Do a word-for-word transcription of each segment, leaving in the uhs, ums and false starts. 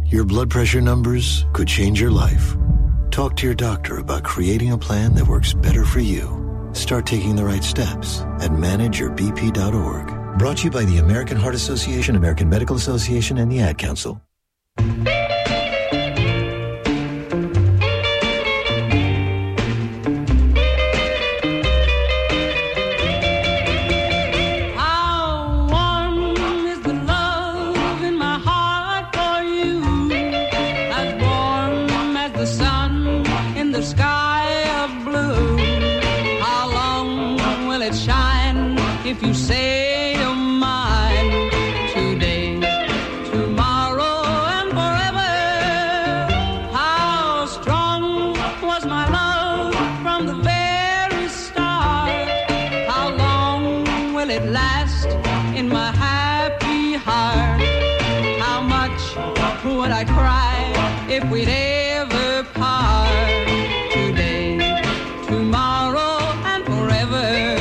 Your blood pressure numbers could change your life. Talk to your doctor about creating a plan that works better for you. Start taking the right steps at manage your b p dot org. Brought to you by the American Heart Association, American Medical Association, and the Ad Council. If you say you're mine today, tomorrow, and forever, how strong was my love from the very start? How long will it last in my happy heart? How much would I cry if we'd ever part? Today, tomorrow, and forever.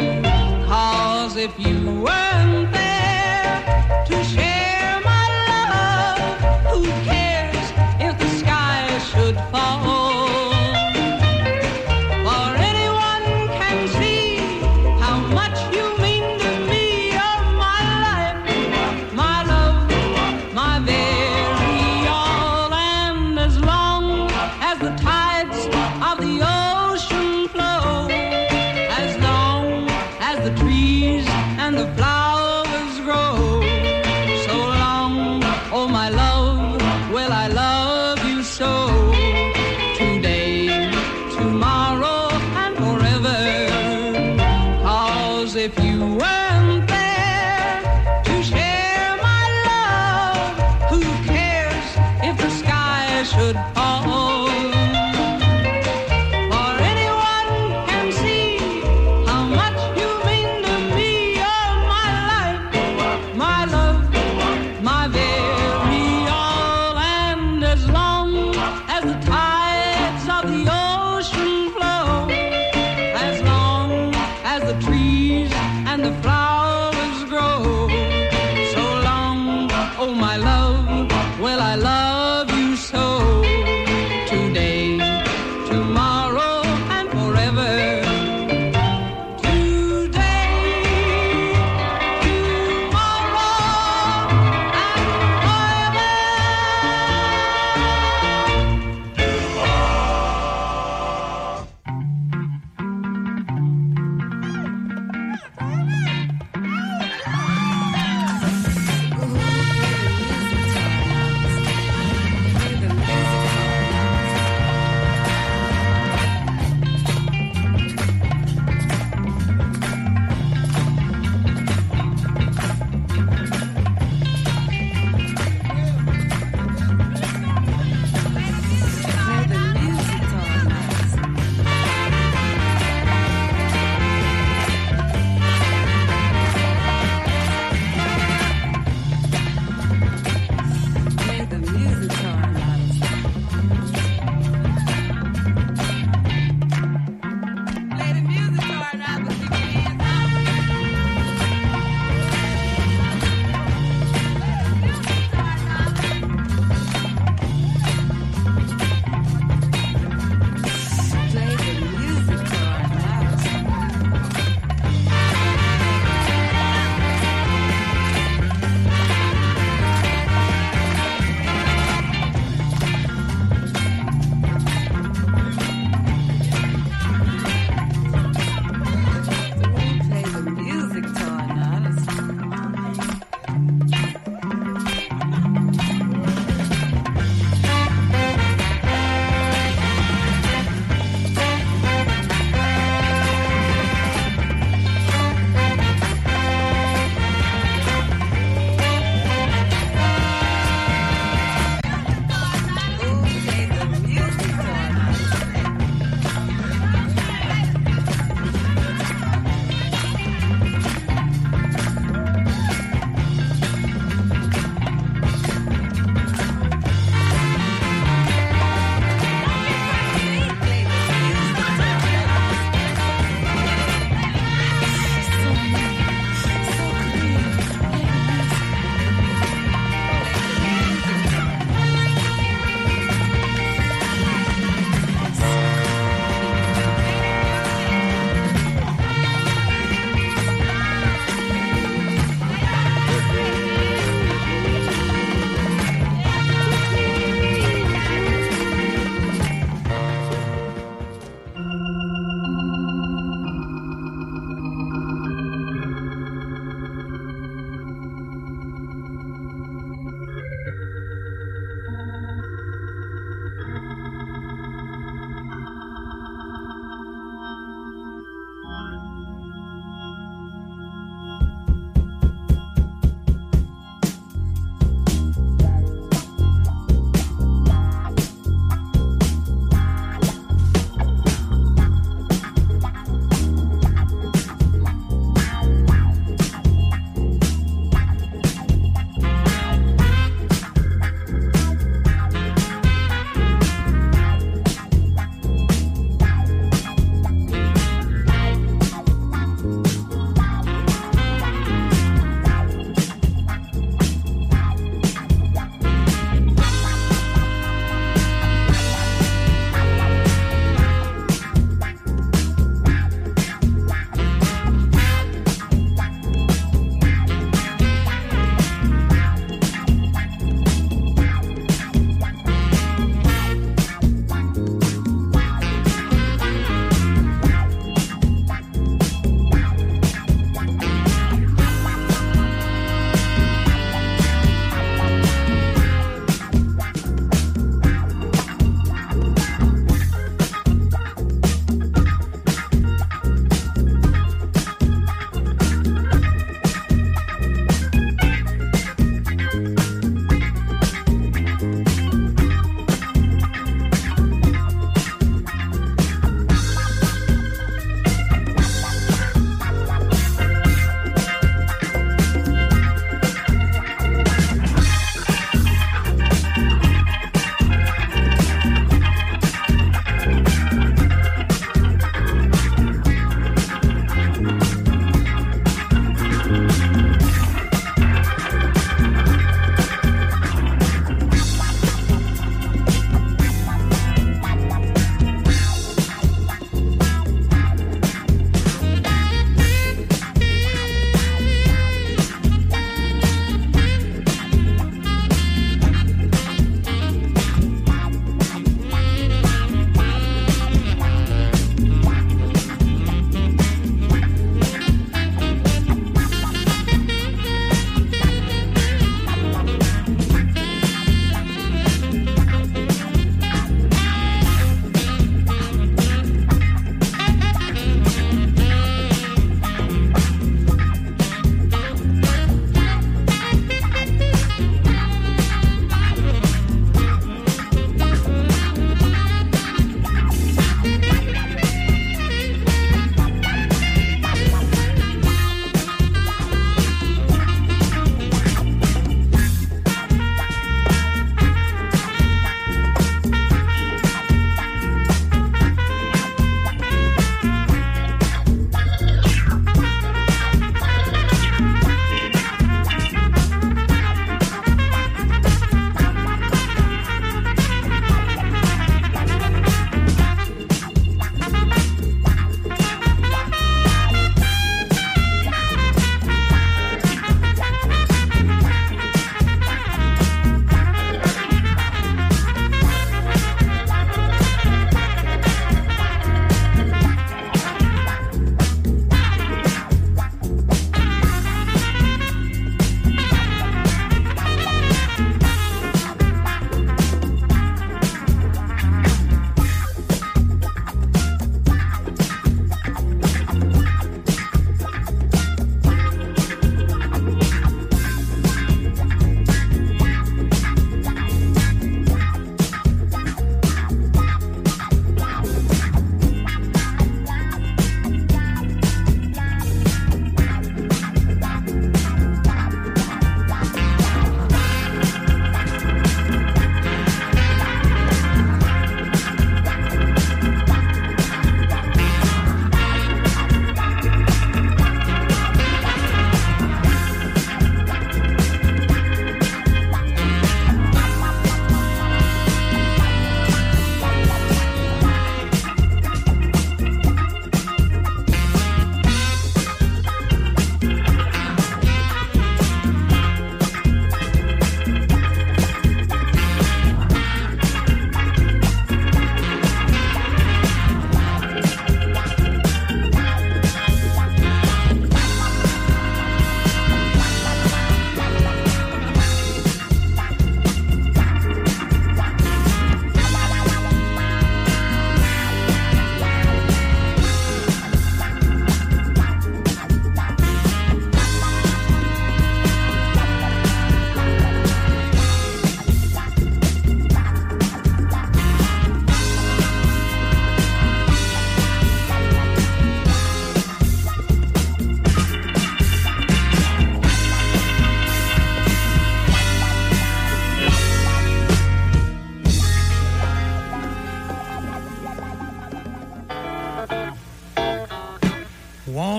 If you weren't there to share my love, who cares if the sky should fall? For anyone can see how much you mean to me. You're my life, my love, my very all. And as long as the tides of the ocean flow, as long as the trees and the flowers grow, so long, oh my love, will I love you so. Today, tomorrow, and forever. 'Cause if you weren't there to share my love, who cares if the sky should fall?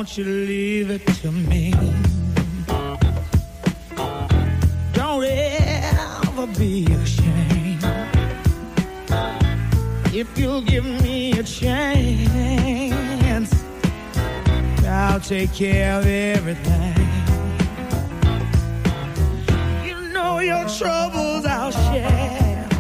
Won't you leave it to me? Don't ever be ashamed. If you'll give me a chance, I'll take care of everything. You know your troubles I'll share.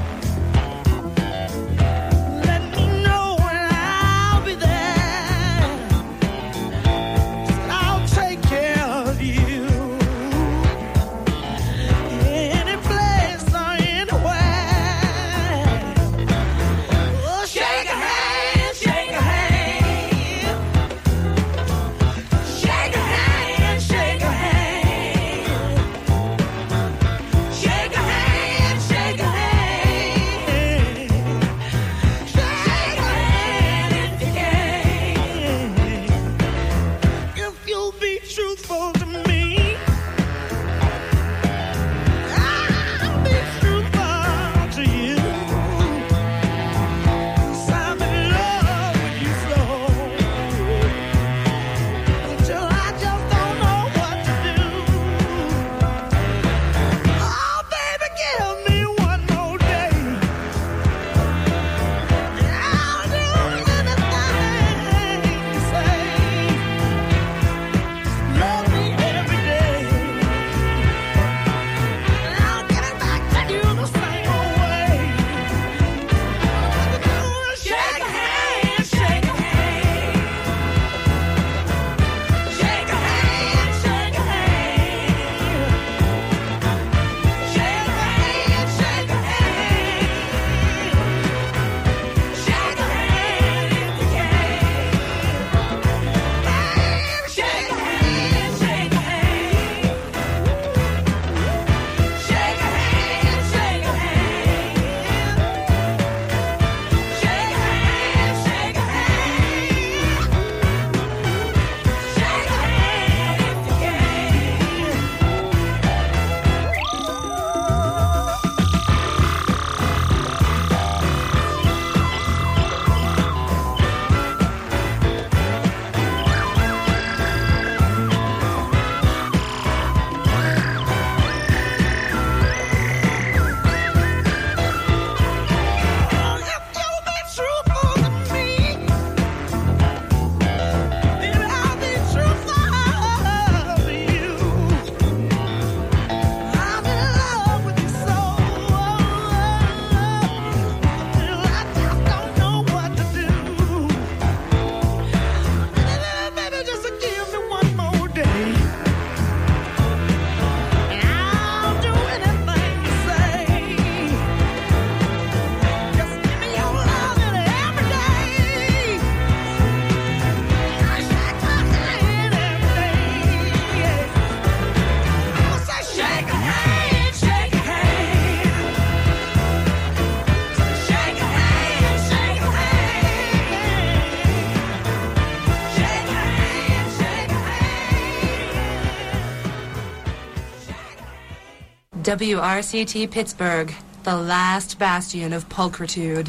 W R C T Pittsburgh, the last bastion of pulchritude.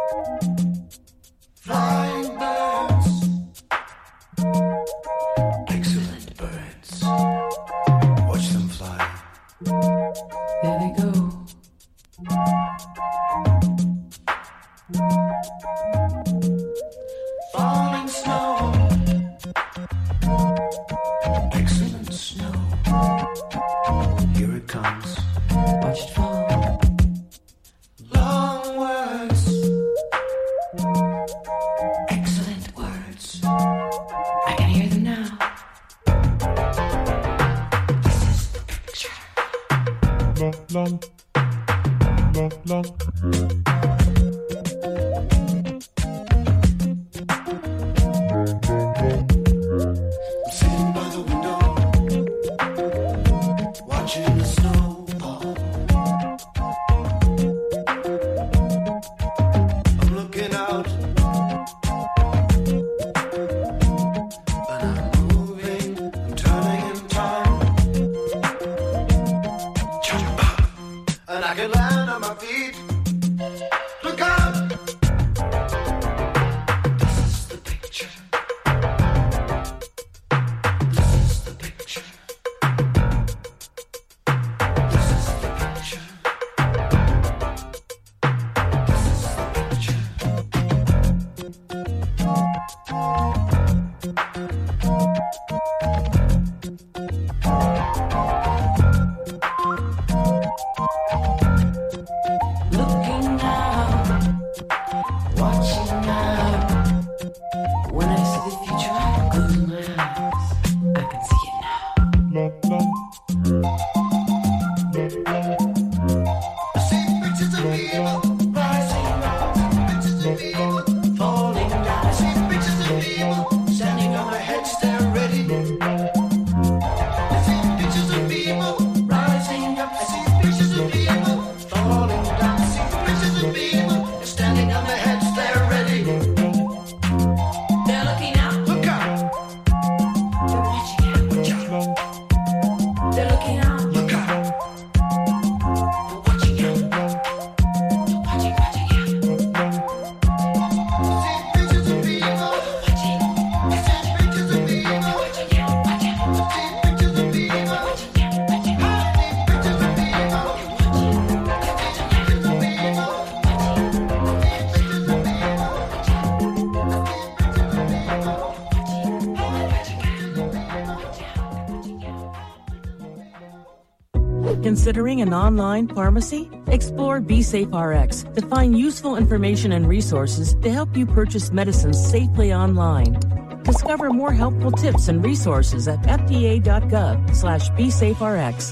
Flying birds, excellent birds. Watch them fly. There they go. Falling snow, excellent snow. Here it comes. Watch it fall. Long words, excellent words. I can hear them now. This is the picture. La, la, la, la. Sitting by the window, watching the snow fall. I'm looking out, and I'm moving, I'm turning in time. Jump up, and I can land on my feet. Look out! This is the picture. This is the picture. This is the picture. This is the picture. Looking now, watching now. When I see the future, I close my eyes. I can see it now. La, la. I see pictures of people rising up, pictures of people falling down. I see pictures of people standing on their heads, they're ready. I see pictures of people rising up. I see pictures of people falling down. I see pictures of people standing on their heads, they're ready. They're looking out. Look out. They're watching out. Watch out. They're looking out. Look out. They're watching out. They're watching, watching out. I see pictures of people watching. I see pictures of people watching out. Watch out. I see pictures of people watching out. Watch out. I see pictures of people watching. I see pictures of people watching. Considering an online pharmacy? Explore BeSafeRx to find useful information and resources to help you purchase medicines safely online. Discover more helpful tips and resources at fda.gov slash BeSafeRx.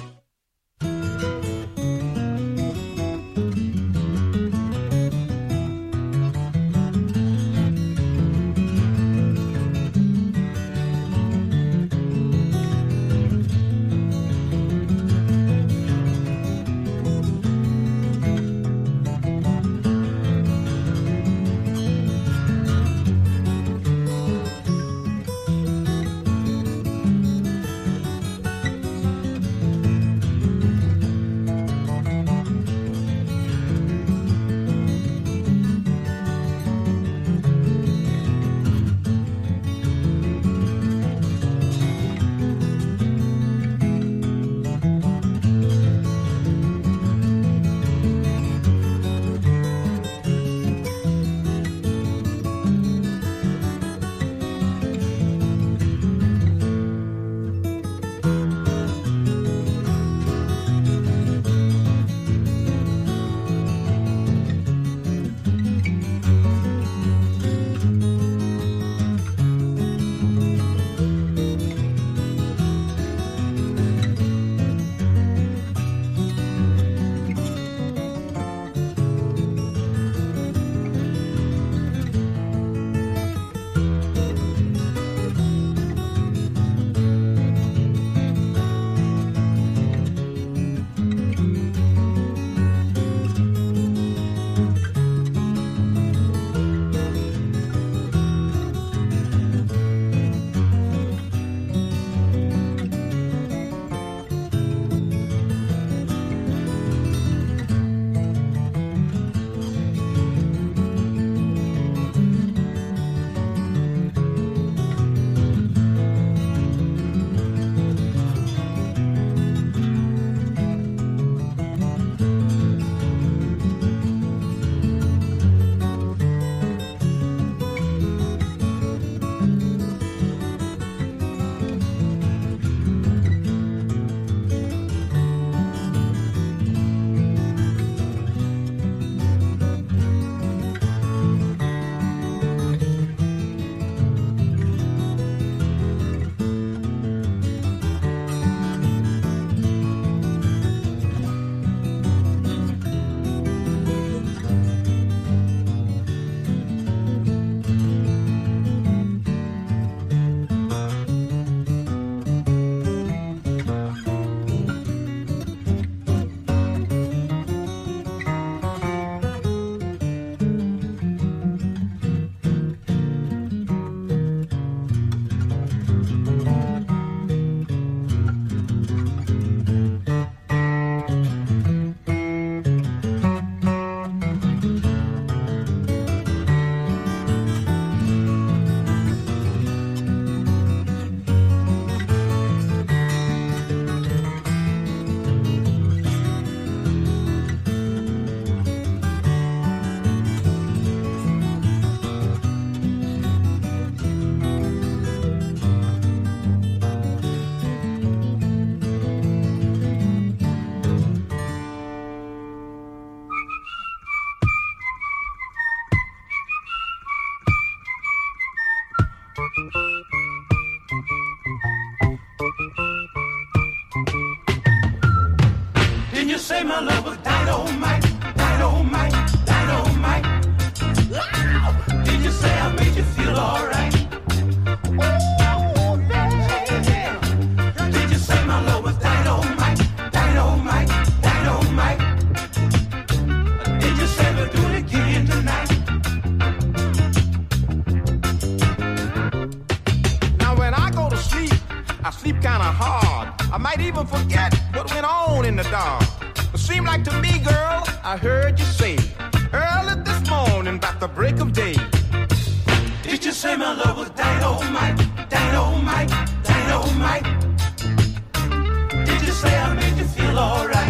might even forget what went on in the dark. It seemed like to me, girl, I heard you say early this morning about the break of day. Did you say my love was dynamite, dynamite, dynamite? Did you say I made you feel alright?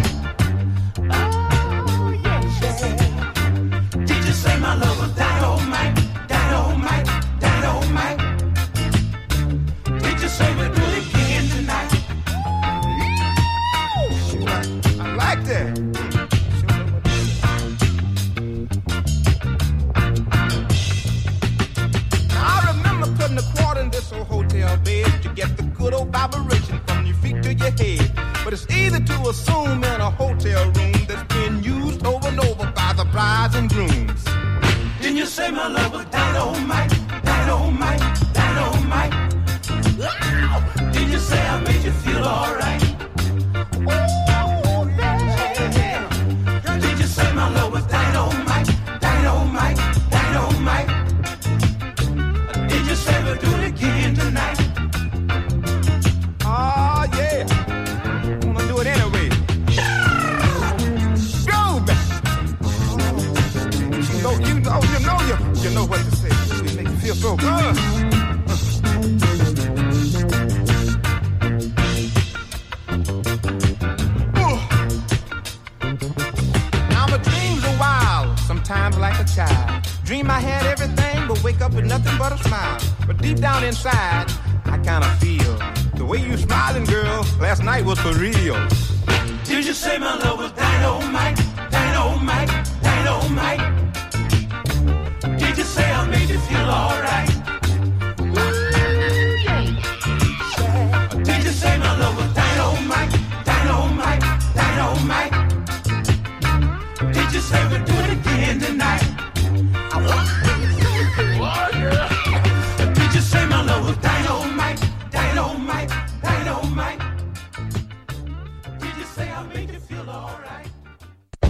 Oh, yes, yeah. Did you say my love was dynamite, dynamite, dynamite? Did you say we'll do it again tonight? I, I like that. Putting a quarter in this old hotel bed to get the good old vibration from your feet to your head. But it's easy to assume in a hotel room that's been used over and over by the brides and grooms. Didn't you say my love was dynamite, dynamite, dynamite? Wow! Did you say I made you feel alright? Oh, yeah. Did you say my love was dynamite, dynamite, dynamite? Did you say we'll do it again tonight? Oh, yeah. I'm gonna do it anyway. Go, man. You know, you know, you know, you, you know what to say. It make you feel so good. Now my dreams are wild, sometimes like a child. Dream I had everything, but wake up with nothing but a smile. But deep down inside, I kinda feel the way you smiling, girl, last night was for real. Did you say my love was dynamite, dynamite, dynamite? Did you say I made you feel alright? Did you say my love was dynamite, dynamite, dynamite? Did you say we'll do it again tonight? Did you say my love was dynamite, dynamite, dynamite? Did you say I made you feel alright?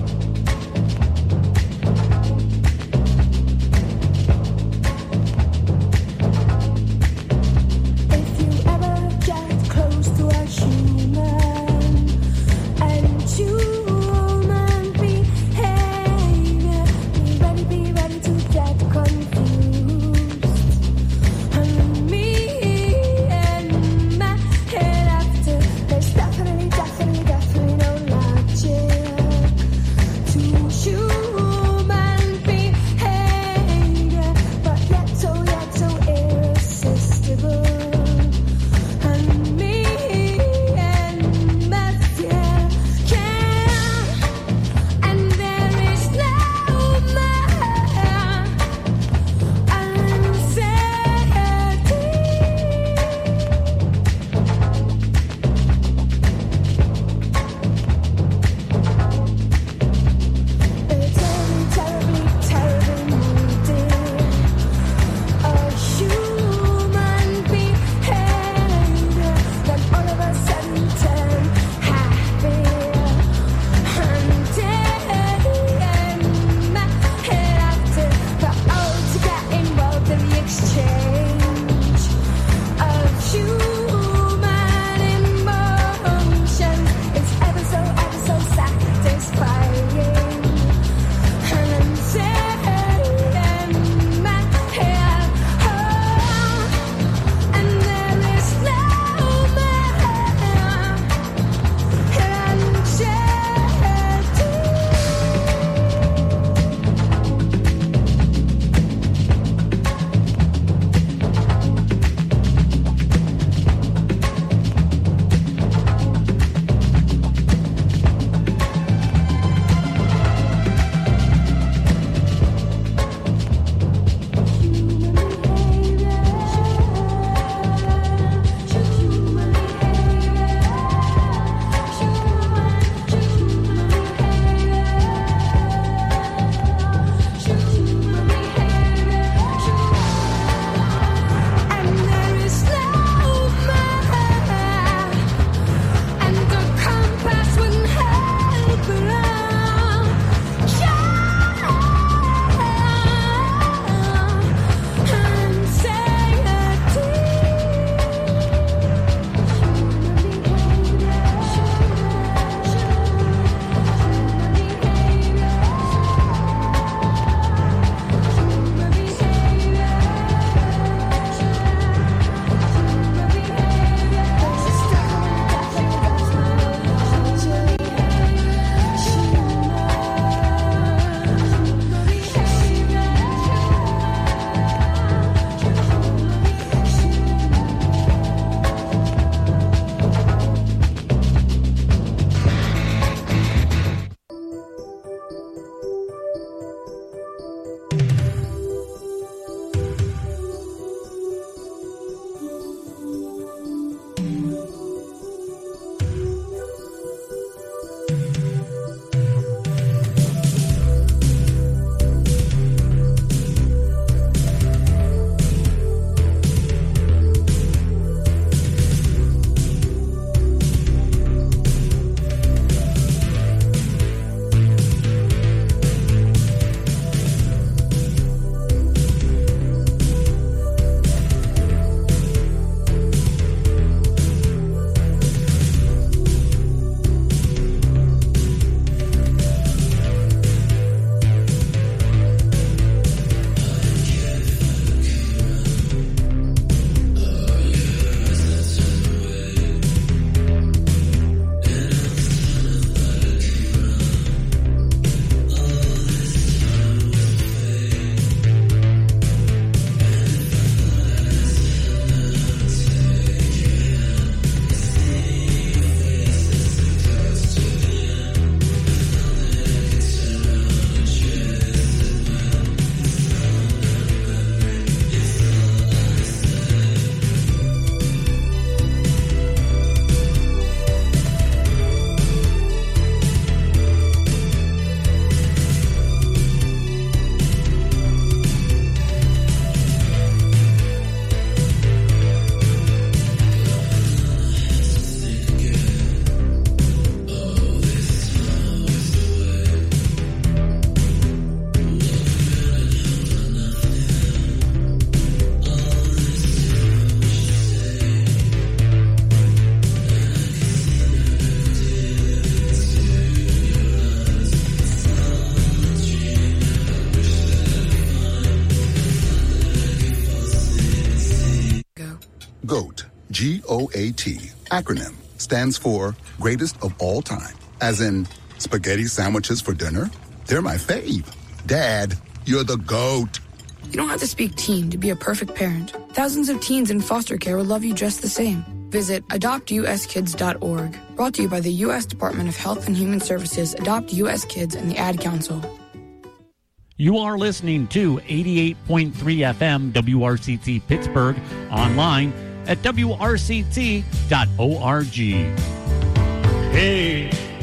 G O A T, acronym, stands for greatest of all time. As in, spaghetti sandwiches for dinner? They're my fave. Dad, you're the GOAT. You don't have to speak teen to be a perfect parent. Thousands of teens in foster care will love you just the same. Visit adopt u s kids dot org. Brought to you by the U S Department of Health and Human Services, Adopt U S Kids, and the Ad Council. You are listening to eighty-eight point three F M W R C T Pittsburgh, online at W R C T dot org. Hey!